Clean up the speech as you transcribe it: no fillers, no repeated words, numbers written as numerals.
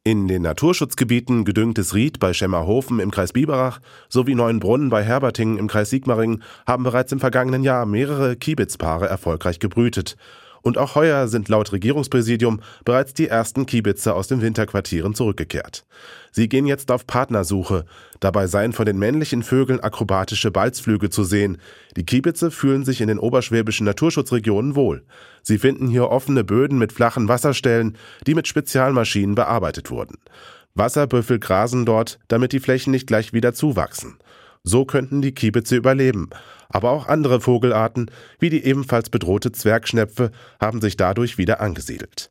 In den Naturschutzgebieten Gedüngtes Ried bei Schemmerhofen im Kreis Biberach sowie Neuenbrunn bei Herbertingen im Kreis Sigmaringen haben bereits im vergangenen Jahr mehrere Kiebitzpaare erfolgreich gebrütet. Und auch heuer sind laut Regierungspräsidium bereits die ersten Kiebitze aus den Winterquartieren zurückgekehrt. Sie gehen jetzt auf Partnersuche. Dabei seien von den männlichen Vögeln akrobatische Balzflüge zu sehen. Die Kiebitze fühlen sich in den oberschwäbischen Naturschutzregionen wohl. Sie finden hier offene Böden mit flachen Wasserstellen, die mit Spezialmaschinen bearbeitet wurden. Wasserbüffel grasen dort, damit die Flächen nicht gleich wieder zuwachsen. So könnten die Kiebitze überleben. Aber auch andere Vogelarten, wie die ebenfalls bedrohte Zwergschnepfe, haben sich dadurch wieder angesiedelt.